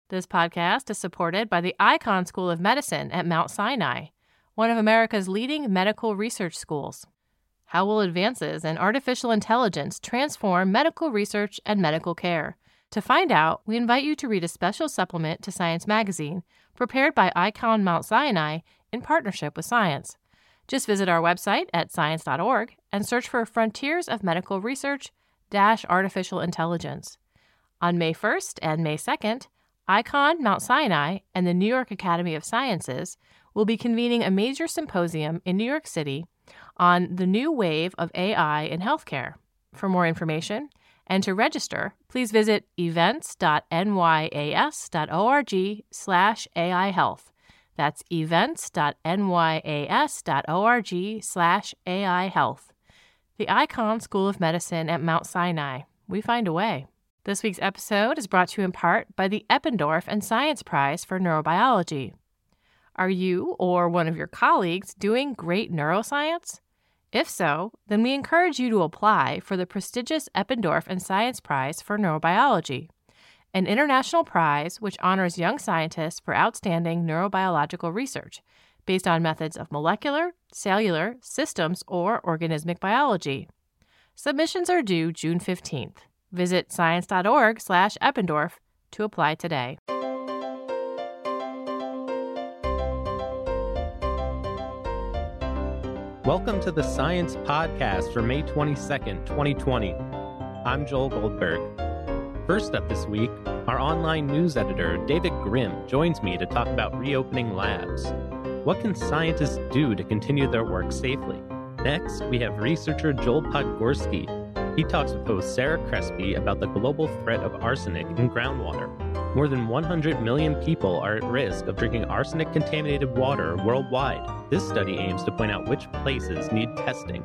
This podcast is supported by the Icahn School of Medicine at Mount Sinai, one of America's leading medical research schools. How will advances in artificial intelligence transform medical research and medical care? To find out, we invite you to read a special supplement to Science Magazine, prepared by Icahn Mount Sinai in partnership with Science. Just visit our website at science.org and search for Frontiers of Medical Research - Artificial Intelligence. On May 1st and May 2nd, Icahn Mount Sinai and the New York Academy of Sciences will be convening a major symposium in New York City on the new wave of AI in healthcare. For more information and to register, please visit events.nyas.org/AI Health. That's events.nyas.org/AI Health. The Icahn School of Medicine at Mount Sinai. We find a way. This week's episode is brought to you in part by the Eppendorf and Science Prize for Neurobiology. Are you or one of your colleagues doing great neuroscience? If so, then we encourage you to apply for the prestigious Eppendorf and Science Prize for Neurobiology, an international prize which honors young scientists for outstanding neurobiological research based on methods of molecular, cellular, systems, or organismic biology. Submissions are due June 15th. Visit science.org/Eppendorf to apply today. Welcome to the Science Podcast for May 22nd, 2020. I'm Joel Goldberg. First up this week, our online news editor, David Grimm, joins me to talk about reopening labs. What can scientists do to continue their work safely? Next, we have researcher Joel Podgorski. He talks with host Sarah Crespi about the global threat of arsenic in groundwater. More than 100 million people are at risk of drinking arsenic-contaminated water worldwide. This study aims to point out which places need testing.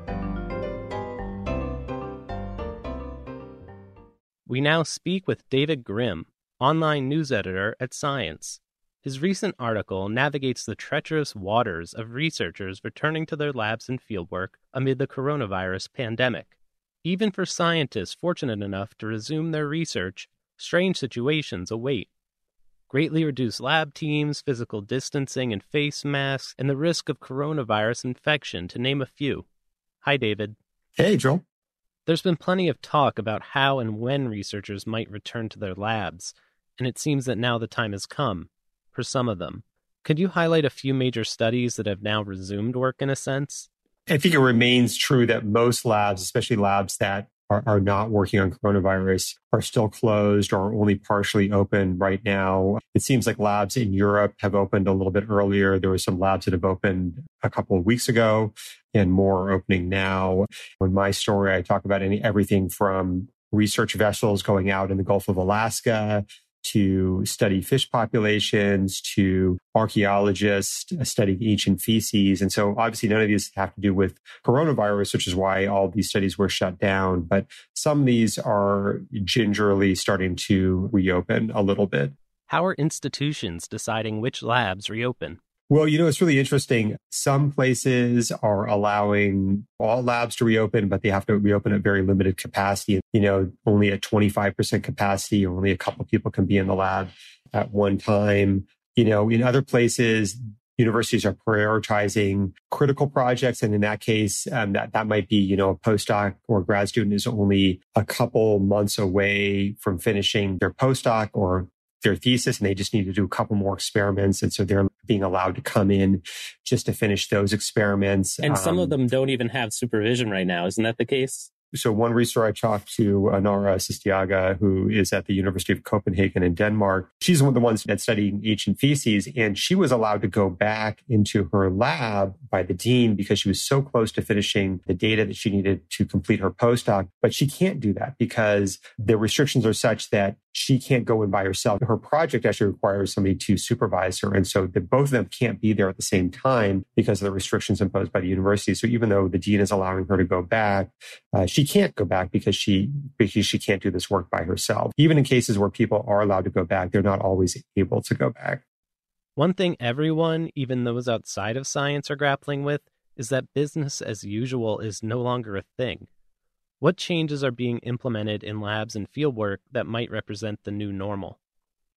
We now speak with David Grimm, online news editor at Science. His recent article navigates the treacherous waters of researchers returning to their labs and fieldwork amid the coronavirus pandemic. Even for scientists fortunate enough to resume their research, strange situations await. Greatly reduced lab teams, physical distancing and face masks, and the risk of coronavirus infection, to name a few. Hi, David. Hey, Joel. There's been plenty of talk about how and when researchers might return to their labs, and it seems that now the time has come, for some of them. Could you highlight a few major studies that have now resumed work in a sense? I think it remains true that most labs, especially labs that are not working on coronavirus, are still closed or only partially open right now. It seems like labs in Europe have opened a little bit earlier. There were some labs that have opened a couple of weeks ago and more are opening now. In my story, I talk about everything from research vessels going out in the Gulf of Alaska to study fish populations, to archaeologists studying ancient feces. And so obviously none of these have to do with coronavirus, which is why all these studies were shut down. But some of these are gingerly starting to reopen a little bit. How are institutions deciding which labs reopen? Well, it's really interesting. Some places are allowing all labs to reopen, but they have to reopen at very limited capacity. Only at 25% capacity, or only a couple people can be in the lab at one time. In other places, universities are prioritizing critical projects. And in that case, that might be, a postdoc or grad student is only a couple months away from finishing their postdoc or their thesis, and they just need to do a couple more experiments. And so they're being allowed to come in just to finish those experiments. And some of them don't even have supervision right now. Isn't that the case? So one researcher I talked to, Nora Sistiaga, who is at the University of Copenhagen in Denmark, she's one of the ones that studied ancient feces, and she was allowed to go back into her lab by the dean because she was so close to finishing the data that she needed to complete her postdoc. But she can't do that because the restrictions are such that she can't go in by herself. Her project actually requires somebody to supervise her. And so both of them can't be there at the same time because of the restrictions imposed by the university. So even though the dean is allowing her to go back, she can't go back because she can't do this work by herself. Even in cases where people are allowed to go back, they're not always able to go back. One thing everyone, even those outside of science, are grappling with is that business as usual is no longer a thing. What changes are being implemented in labs and fieldwork that might represent the new normal?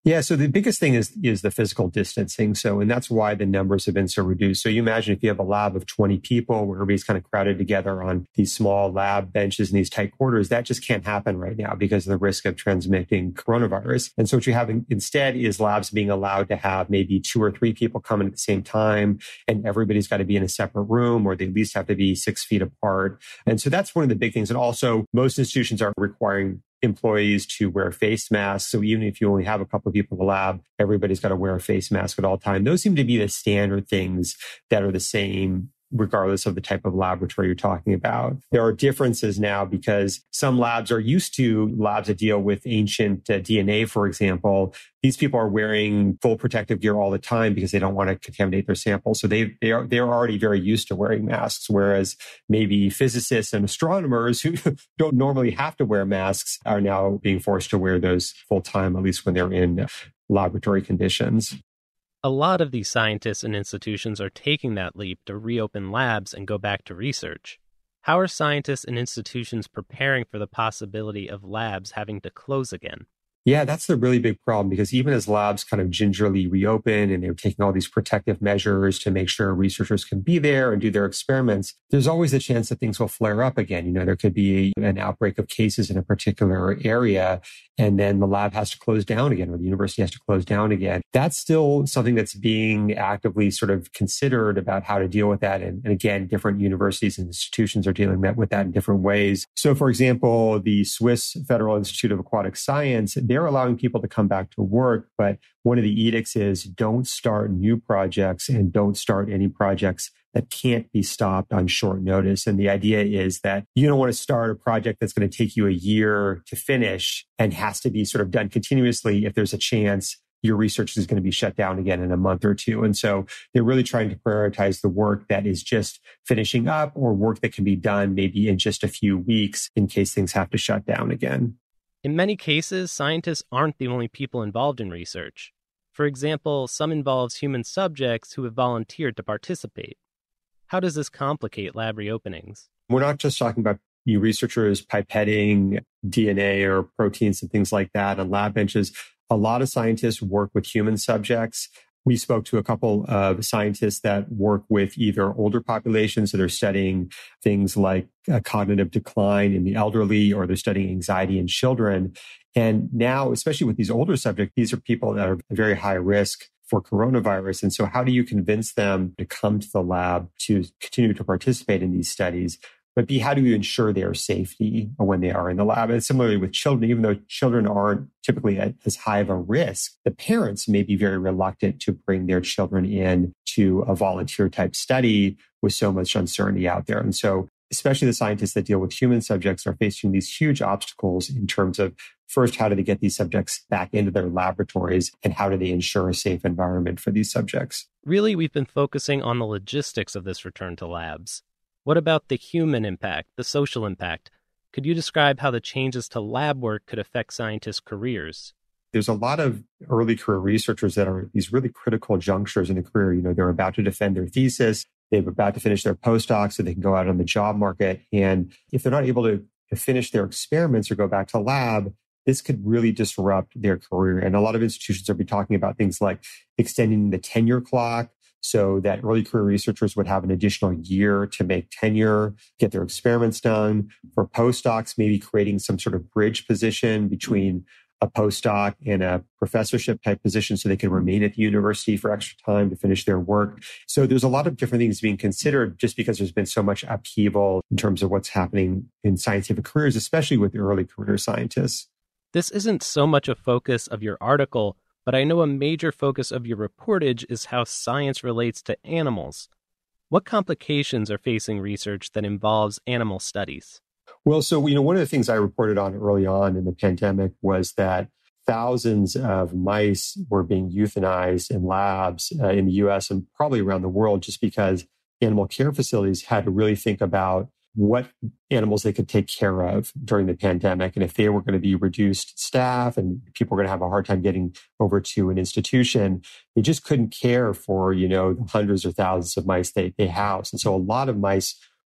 Yeah, so the biggest thing is the physical distancing. And that's why the numbers have been so reduced. So you imagine if you have a lab of 20 people where everybody's kind of crowded together on these small lab benches in these tight quarters, that just can't happen right now because of the risk of transmitting coronavirus. And so what you have instead is labs being allowed to have maybe 2 or 3 people coming at the same time, and everybody's got to be in a separate room, or they at least have to be 6 feet apart. And so that's one of the big things. And also most institutions are requiring employees to wear face masks. So even if you only have a couple of people in the lab, everybody's got to wear a face mask at all times. Those seem to be the standard things that are the same regardless of the type of laboratory you're talking about. There are differences now because some labs are used to labs that deal with ancient DNA, for example. These people are wearing full protective gear all the time because they don't want to contaminate their samples. So they're already very used to wearing masks, whereas maybe physicists and astronomers who don't normally have to wear masks are now being forced to wear those full time, at least when they're in laboratory conditions. A lot of these scientists and institutions are taking that leap to reopen labs and go back to research. How are scientists and institutions preparing for the possibility of labs having to close again? Yeah, that's the really big problem because even as labs kind of gingerly reopen and they're taking all these protective measures to make sure researchers can be there and do their experiments, there's always a chance that things will flare up again. There could be an outbreak of cases in a particular area, and then the lab has to close down again, or the university has to close down again. That's still something that's being actively sort of considered about how to deal with that. And again, different universities and institutions are dealing with that in different ways. So for example, the Swiss Federal Institute of Aquatic Science, they're allowing people to come back to work, but one of the edicts is don't start new projects and don't start any projects that can't be stopped on short notice. And the idea is that you don't want to start a project that's going to take you a year to finish and has to be sort of done continuously if there's a chance your research is going to be shut down again in a month or two. And so they're really trying to prioritize the work that is just finishing up or work that can be done maybe in just a few weeks in case things have to shut down again. In many cases, scientists aren't the only people involved in research. For example, some involves human subjects who have volunteered to participate. How does this complicate lab reopenings? We're not just talking about researchers pipetting DNA or proteins and things like that on lab benches. A lot of scientists work with human subjects. We spoke to a couple of scientists that work with either older populations, so they're studying things like cognitive decline in the elderly, or they're studying anxiety in children. And now, especially with these older subjects, these are people that are very high risk for coronavirus. And so how do you convince them to come to the lab to continue to participate in these studies? But B, how do you ensure their safety when they are in the lab? And similarly with children, even though children aren't typically at as high of a risk, the parents may be very reluctant to bring their children in to a volunteer type study with so much uncertainty out there. And so especially the scientists that deal with human subjects are facing these huge obstacles in terms of, first, how do they get these subjects back into their laboratories, and how do they ensure a safe environment for these subjects? Really, we've been focusing on the logistics of this return to labs. What about the human impact, the social impact? Could you describe how the changes to lab work could affect scientists' careers? There's a lot of early career researchers that are at these really critical junctures in the career. They're about to defend their thesis. They're about to finish their postdoc so they can go out on the job market. And if they're not able to finish their experiments or go back to lab, this could really disrupt their career. And a lot of institutions will be talking about things like extending the tenure clock, so that early career researchers would have an additional year to make tenure, get their experiments done. For postdocs, maybe creating some sort of bridge position between a postdoc and a professorship type position so they can remain at the university for extra time to finish their work. So there's a lot of different things being considered just because there's been so much upheaval in terms of what's happening in scientific careers, especially with early career scientists. This isn't so much a focus of your article, but I know a major focus of your reportage is how science relates to animals. What complications are facing research that involves animal studies? Well, so, one of the things I reported on early on in the pandemic was that thousands of mice were being euthanized in labs in the US and probably around the world just because animal care facilities had to really think about what animals they could take care of during the pandemic. And if they were going to be reduced staff and people were going to have a hard time getting over to an institution, they just couldn't care for, the hundreds or thousands of mice they house. And so a lot of mice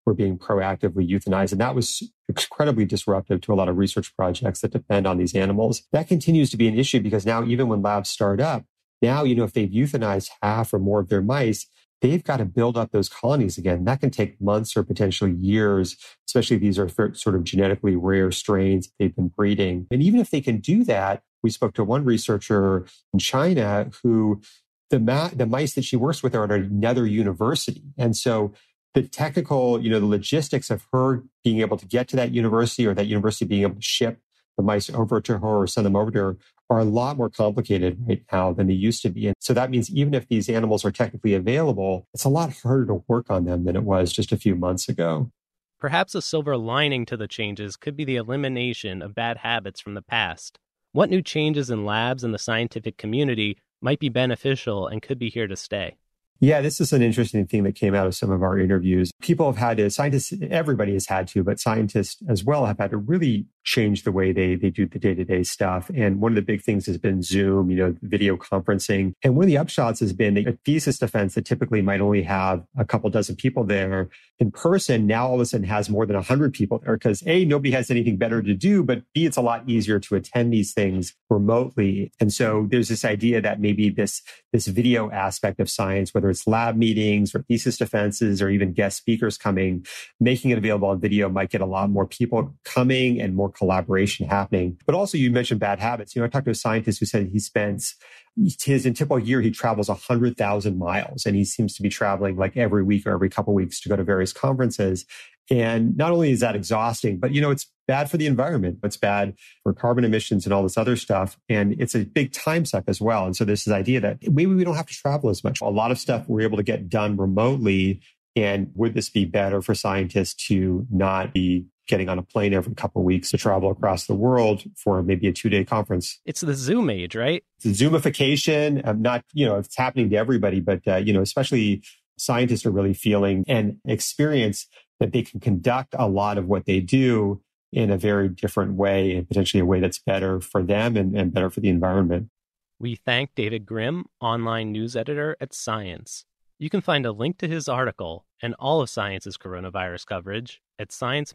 were being proactively euthanized. And that was incredibly disruptive to a lot of research projects that depend on these animals. That continues to be an issue because now even when labs start up, now, if they've euthanized half or more of their mice, they've got to build up those colonies again. That can take months or potentially years, especially if these are sort of genetically rare strains they've been breeding. And even if they can do that, we spoke to one researcher in China who the mice that she works with are at another university. And so the technical, the logistics of her being able to get to that university or that university being able to ship the mice over to her or send them over to her are a lot more complicated right now than they used to be. And so that means even if these animals are technically available, it's a lot harder to work on them than it was just a few months ago. Perhaps a silver lining to the changes could be the elimination of bad habits from the past. What new changes in labs and the scientific community might be beneficial and could be here to stay? Yeah, this is an interesting thing that came out of some of our interviews. People have had to, scientists, everybody has had to, but scientists as well have had to really change the way they do the day-to-day stuff. And one of the big things has been Zoom, video conferencing. And one of the upshots has been a thesis defense that typically might only have a couple dozen people there in person, now all of a sudden has more than 100 people there because A, nobody has anything better to do, but B, it's a lot easier to attend these things remotely. And so there's this idea that maybe this video aspect of science, whether it's lab meetings or thesis defenses or even guest speakers coming, making it available on video might get a lot more people coming and more collaboration happening. But also you mentioned bad habits. I talked to a scientist who said in typical year, he travels 100,000 miles and he seems to be traveling like every week or every couple of weeks to go to various conferences. And not only is that exhausting, but it's bad for the environment. It's bad for carbon emissions and all this other stuff. And it's a big time suck as well. And so there's this idea that maybe we don't have to travel as much. A lot of stuff we're able to get done remotely. And would this be better for scientists to not be getting on a plane every couple of weeks to travel across the world for maybe a 2-day conference? It's the Zoom age, right? It's Zoomification. Not, it's happening to everybody, but, especially scientists are really feeling and experience that they can conduct a lot of what they do in a very different way and potentially a way that's better for them and better for the environment. We thank David Grimm, online news editor at Science. You can find a link to his article and all of Science's coronavirus coverage at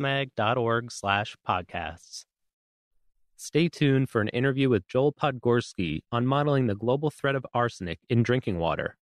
sciencemag.org/podcasts. Stay tuned for an interview with Joel Podgorski on modeling the global threat of arsenic in drinking water.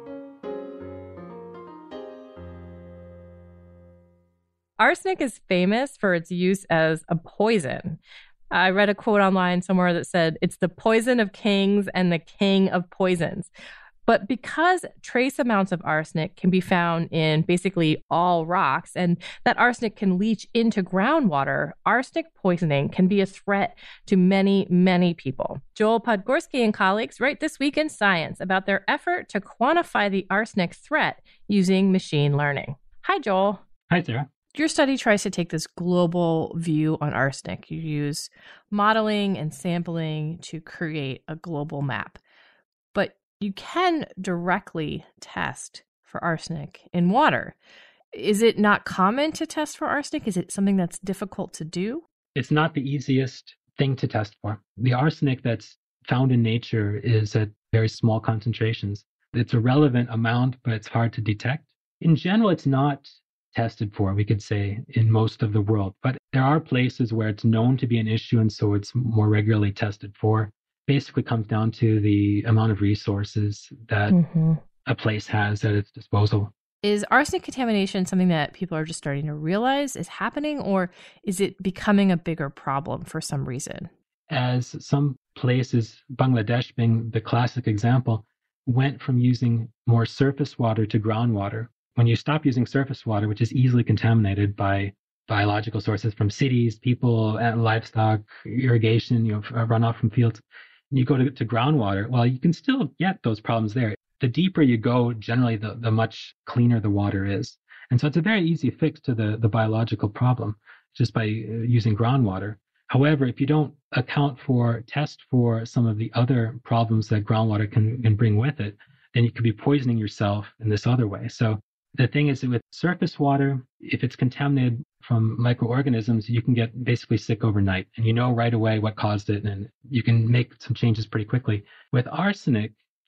Arsenic is famous for its use as a poison. I read a quote online somewhere that said, "It's the poison of kings and the king of poisons." But because trace amounts of arsenic can be found in basically all rocks, and that arsenic can leach into groundwater, arsenic poisoning can be a threat to many, many people. Joel Podgorski and colleagues write this week in Science about their effort to quantify the arsenic threat using machine learning. Hi, Joel. Hi, Sarah. Your study tries to take this global view on arsenic. You use modeling and sampling to create a global map. But you can directly test for arsenic in water. Is it not common to test for arsenic? Is it something that's difficult to do? It's not the easiest thing to test for. The arsenic that's found in nature is at very small concentrations. It's a relevant amount, but it's hard to detect. In general, it's not tested for, we could say, in most of the world. But there are places where it's known to be an issue, and so it's more regularly tested for. Basically comes down to the amount of resources that a place has at its disposal. Is arsenic contamination something that people are just starting to realize is happening, or is it becoming a bigger problem for some reason? As some places, Bangladesh being the classic example, went from using more surface water to groundwater. When you stop using surface water, which is easily contaminated by biological sources from cities, people, livestock, irrigation, runoff from fields, and you go to groundwater, well, you can still get those problems there. The deeper you go, generally, the much cleaner the water is. And so it's a very easy fix to the biological problem just by using groundwater. However, if you don't test for some of the other problems that groundwater can bring with it, then you could be poisoning yourself in this other way. So the thing is that with surface water, if it's contaminated from microorganisms, you can get basically sick overnight. And you know right away what caused it, and you can make some changes pretty quickly. With arsenic,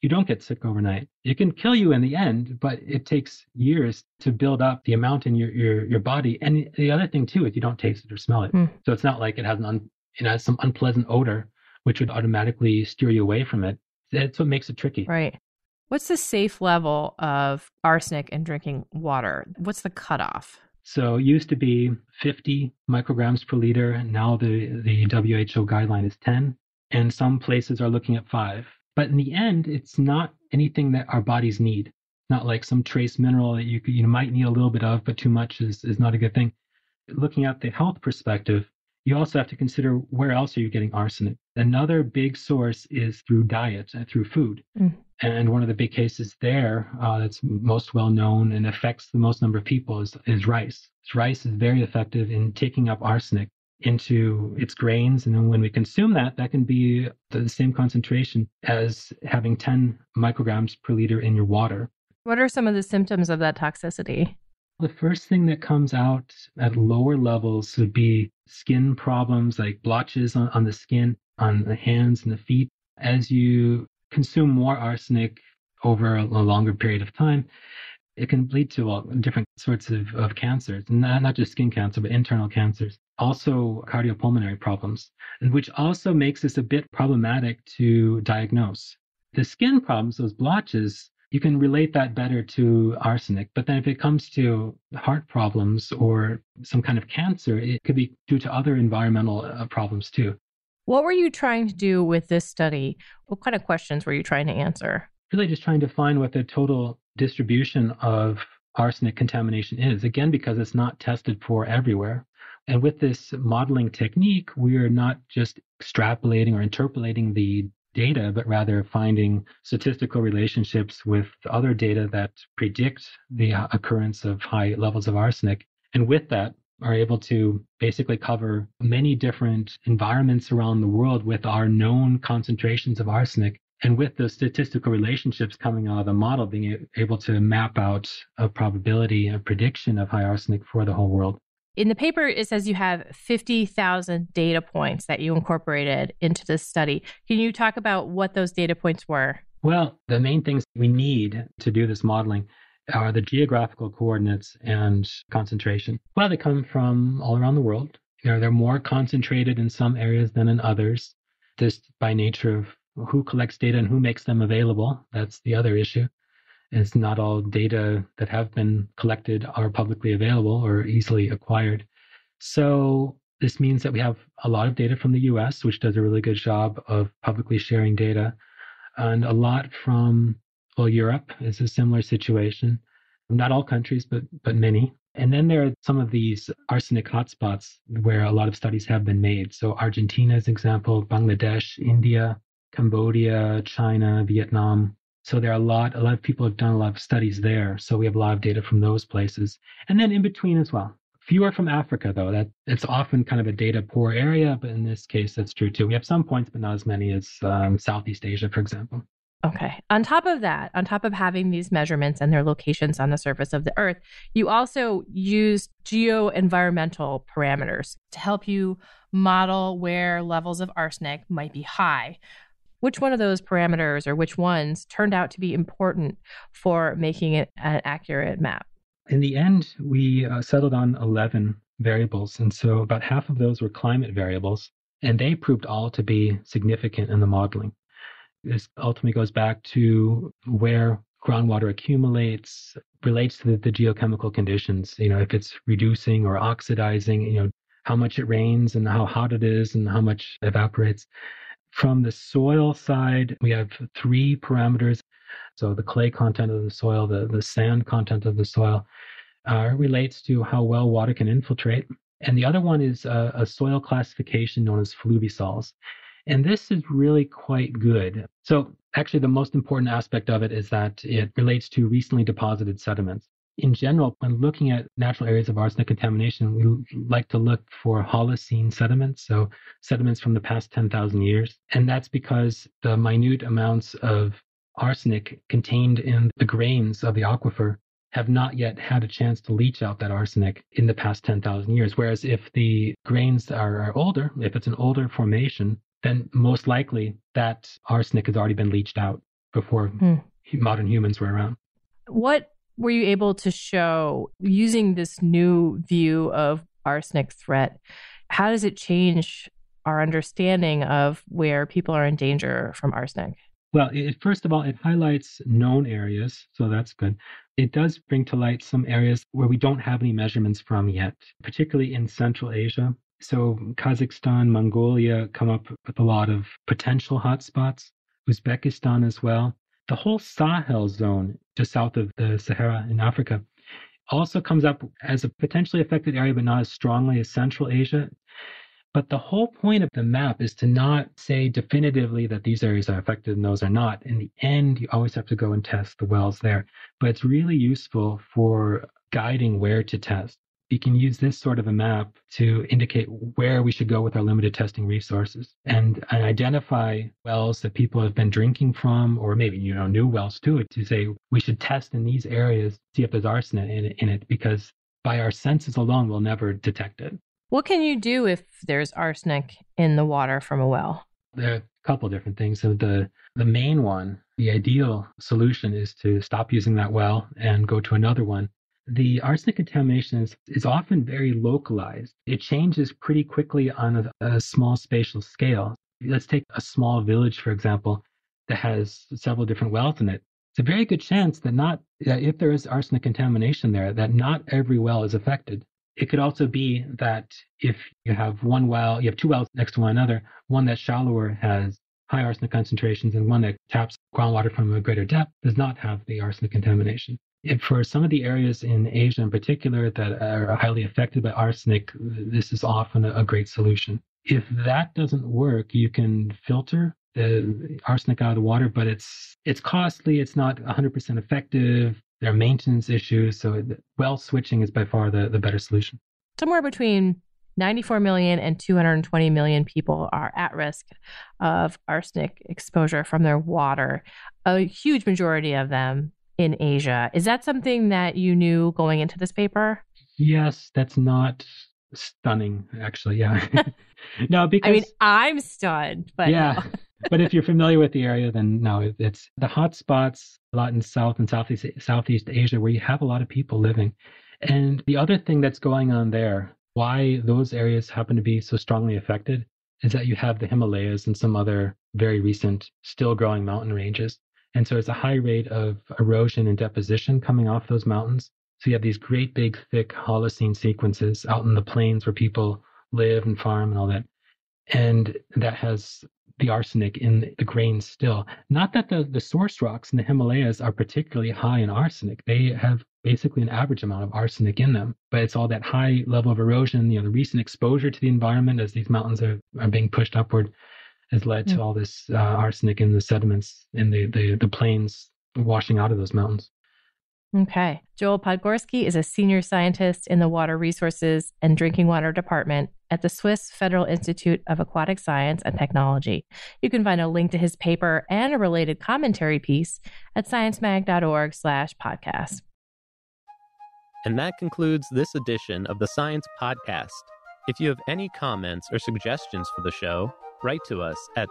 you don't get sick overnight. It can kill you in the end, but it takes years to build up the amount in your body. And the other thing too is you don't taste it or smell it. So it's not like it has some unpleasant odor, which would automatically steer you away from it. That's what makes it tricky. Right. What's the safe level of arsenic in drinking water? What's the cutoff? So it used to be 50 micrograms per liter. Now the WHO guideline is 10. And some places are looking at 5. But in the end, it's not anything that our bodies need. Not like some trace mineral that you might need a little bit of, but too much is not a good thing. Looking at the health perspective, you also have to consider where else are you getting arsenic. Another big source is through diet, through food. And one of the big cases there that's most well known and affects the most number of people is rice. Rice is very effective in taking up arsenic into its grains. And then when we consume that can be the same concentration as having 10 micrograms per liter in your water. What are some of the symptoms of that toxicity? The first thing that comes out at lower levels would be skin problems like blotches on the skin, on the hands and the feet. As you consume more arsenic over a longer period of time, it can lead to different sorts of cancers, not just skin cancer, but internal cancers. Also cardiopulmonary problems, and which also makes this a bit problematic to diagnose. The skin problems, those blotches, you can relate that better to arsenic. But then if it comes to heart problems or some kind of cancer, it could be due to other environmental problems too. What were you trying to do with this study? What kind of questions were you trying to answer? Really just trying to find what the total distribution of arsenic contamination is, again, because it's not tested for everywhere. And with this modeling technique, we are not just extrapolating or interpolating the data, but rather finding statistical relationships with other data that predict the occurrence of high levels of arsenic. And with that, are able to basically cover many different environments around the world with our known concentrations of arsenic. And with those statistical relationships coming out of the model, being able to map out a probability, a prediction of high arsenic for the whole world. In the paper, it says you have 50,000 data points that you incorporated into this study. Can you talk about what those data points were? Well, the main things we need to do this modeling are the geographical coordinates and concentration. Well, they come from all around the world. They're more concentrated in some areas than in others, just by nature of who collects data and who makes them available. That's the other issue. It's not all data that have been collected are publicly available or easily acquired. So this means that we have a lot of data from the US, which does a really good job of publicly sharing data, and a lot from, Europe is a similar situation. Not all countries, but many. And then there are some of these arsenic hotspots where a lot of studies have been made. So Argentina is an example, Bangladesh, India, Cambodia, China, Vietnam. So there are a lot of people have done a lot of studies there. So we have a lot of data from those places. And then in between as well. Fewer from Africa, though. That it's often kind of a data poor area, but in this case, that's true too. We have some points, but not as many as Southeast Asia, for example. Okay. On top of that, on top of having these measurements and their locations on the surface of the Earth, you also used geo-environmental parameters to help you model where levels of arsenic might be high. Which one of those parameters or which ones turned out to be important for making it an accurate map? In the end, we settled on 11 variables. And so about half of those were climate variables, and they proved all to be significant in the modeling. This ultimately goes back to where groundwater accumulates, relates to the geochemical conditions. If it's reducing or oxidizing, how much it rains and how hot it is and how much evaporates. From the soil side, we have 3 parameters. So the clay content of the soil, the sand content of the soil relates to how well water can infiltrate. And the other one is a soil classification known as fluvisols. And this is really quite good. So actually, the most important aspect of it is that it relates to recently deposited sediments. In general, when looking at natural areas of arsenic contamination, we like to look for Holocene sediments, so sediments from the past 10,000 years. And that's because the minute amounts of arsenic contained in the grains of the aquifer have not yet had a chance to leach out that arsenic in the past 10,000 years. Whereas if the grains are older, if it's an older formation, then most likely that arsenic has already been leached out. before modern humans were around. What were you able to show using this new view of arsenic threat? How does it change our understanding of where people are in danger from arsenic? Well, first of all, it highlights known areas, so that's good. It does bring to light some areas where we don't have any measurements from yet, particularly in Central Asia. So Kazakhstan, Mongolia come up with a lot of potential hotspots, Uzbekistan as well. The whole Sahel zone, just south of the Sahara in Africa, also comes up as a potentially affected area, but not as strongly as Central Asia. But the whole point of the map is to not say definitively that these areas are affected and those are not. In the end, you always have to go and test the wells there. But it's really useful for guiding where to test. You can use this sort of a map to indicate where we should go with our limited testing resources and identify wells that people have been drinking from, or maybe, new wells too, to say we should test in these areas, see if there's arsenic in it, because by our senses alone, we'll never detect it. What can you do if there's arsenic in the water from a well? There are a couple of different things. So the main one, the ideal solution is to stop using that well and go to another one. The arsenic contamination is often very localized. It changes pretty quickly on a small spatial scale. Let's take a small village, for example, that has several different wells in it. It's a very good chance that if there is arsenic contamination there, that not every well is affected. It could also be that if you have you have two wells next to one another, one that's shallower has high arsenic concentrations and one that taps groundwater from a greater depth does not have the arsenic contamination. For some of the areas in Asia in particular that are highly affected by arsenic, this is often a great solution. If that doesn't work, you can filter the arsenic out of the water, but it's costly, it's not 100% effective. There are maintenance issues, so well switching is by far the better solution. Somewhere between 94 million and 220 million people are at risk of arsenic exposure from their water, a huge majority of them in Asia. Is that something that you knew going into this paper? Yes, that's not stunning, actually, yeah. No, because I'm stunned, but yeah. No. But if you're familiar with the area, then no, it's the hot spots a lot in South and Southeast Asia where you have a lot of people living. And the other thing that's going on there, why those areas happen to be so strongly affected, is that you have the Himalayas and some other very recent still growing mountain ranges. And so it's a high rate of erosion and deposition coming off those mountains. So you have these great big thick Holocene sequences out in the plains where people live and farm and all that. And that has the arsenic in the grains still. Not that the source rocks in the Himalayas are particularly high in arsenic. They have basically an average amount of arsenic in them, but it's all that high level of erosion, the recent exposure to the environment as these mountains are being pushed upward has led to all this arsenic in the sediments in the plains washing out of those mountains. Okay. Joel Podgorski is a senior scientist in the Water Resources and Drinking Water Department at the Swiss Federal Institute of Aquatic Science and Technology. You can find a link to his paper and a related commentary piece at sciencemag.org/podcast. And that concludes this edition of the Science Podcast. If you have any comments or suggestions for the show, write to us at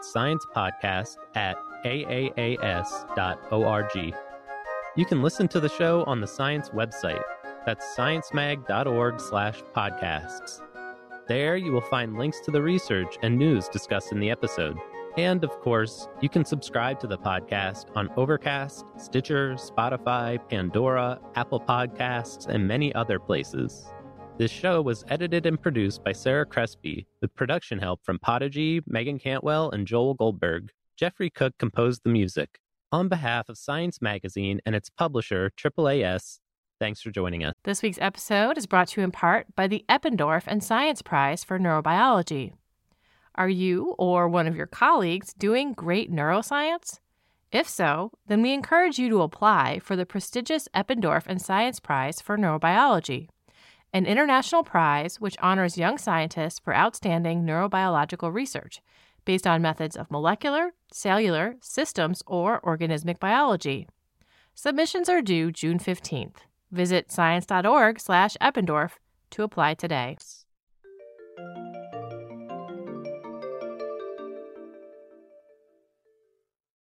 sciencepodcast@aaas.org. You can listen to the show on the Science website. That's sciencemag.org/podcasts. There you will find links to the research and news discussed in the episode. And, of course, you can subscribe to the podcast on Overcast, Stitcher, Spotify, Pandora, Apple Podcasts, and many other places. This show was edited and produced by Sarah Crespi, with production help from Podigy, Megan Cantwell, and Joel Goldberg. Jeffrey Cook composed the music. On behalf of Science Magazine and its publisher, AAAS, thanks for joining us. This week's episode is brought to you in part by the Eppendorf and Science Prize for Neurobiology. Are you or one of your colleagues doing great neuroscience? If so, then we encourage you to apply for the prestigious Eppendorf and Science Prize for Neurobiology, an international prize which honors young scientists for outstanding neurobiological research based on methods of molecular, cellular, systems, or organismic biology. Submissions are due June 15th. Visit science.org/Eppendorf to apply today.